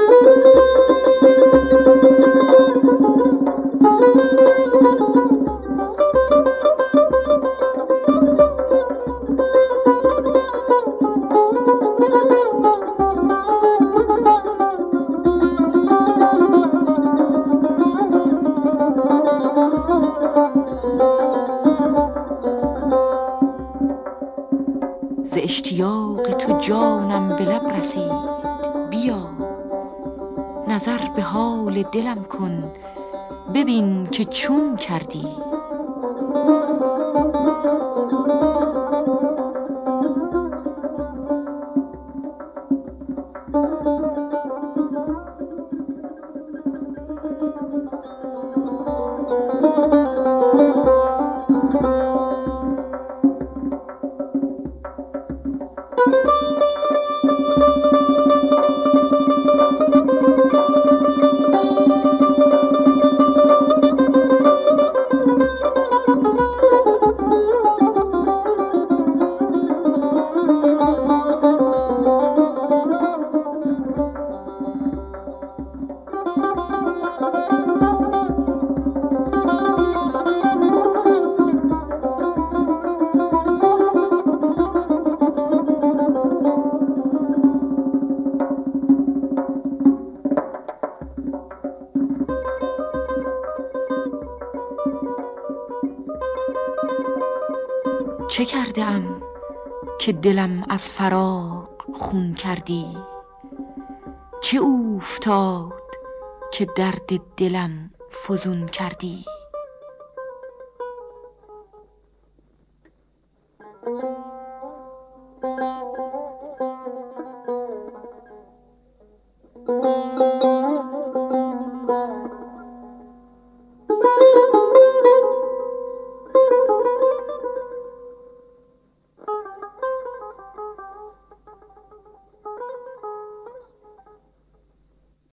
ز اشتیاق تو جانم به لب رسید، بیا نظر به حال دلم کن، ببین که چون کردی. چه کرده ام که دلم از فراق خون کردی؟ چه اوفتاد که درد دلم فزون کردی؟